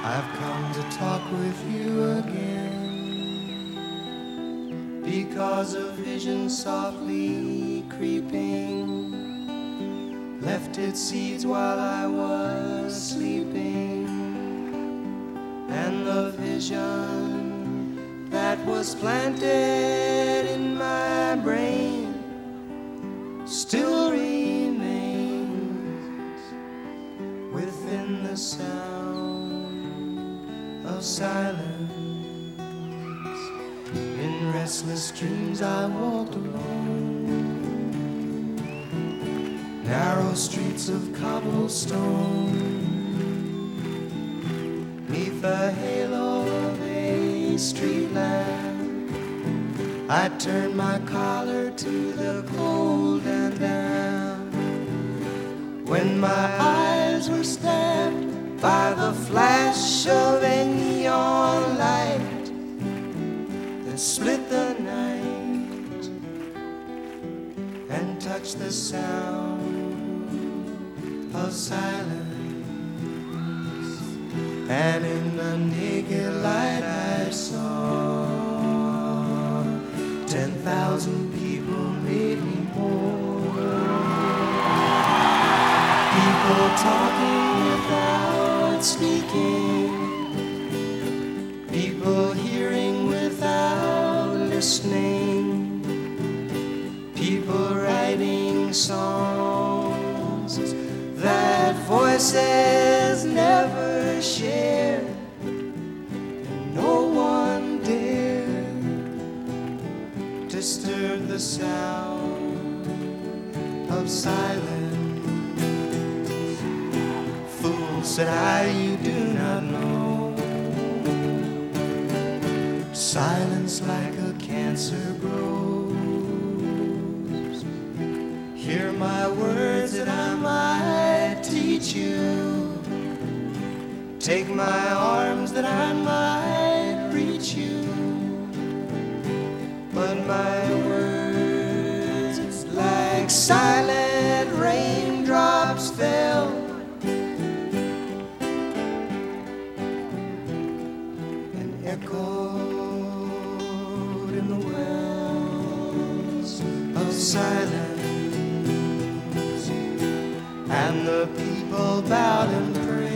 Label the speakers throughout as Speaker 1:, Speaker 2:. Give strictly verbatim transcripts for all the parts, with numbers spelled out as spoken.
Speaker 1: I've come to talk with you again, because a vision softly creeping left its seeds while I was sleeping, and the vision that was planted in my brain still remains within the sound of silence. In restless dreams I walked alone, narrow streets of cobblestone, neath the halo of a street lamp. I turned my collar to the cold and damp, when my eyes were stabbed by the flash of a neon light that split the night and touched the sound of silence. And in the naked light I saw ten thousand people, maybe more. People talking without speaking, people hearing without listening, people writing songs that voices never share, and no one dared disturb the sound of silence. Fool, said I, you do not know, silence like a cancer grows. Hear my words that I might teach you, take my arms that I might reach you, but my words, it's like silent raindrops fell and echoed in the wells of silence. And the people bowed and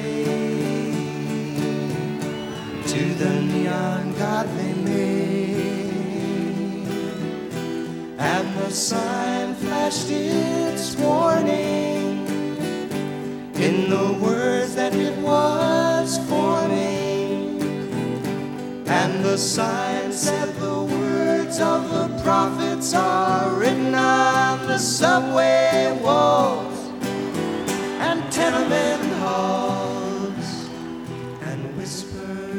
Speaker 1: prayed to the neon god they made, and the sign flashed its warning in the words that it was forming, and the sign said the words of the prophets are written on the subway walls and tenement halls, and whisper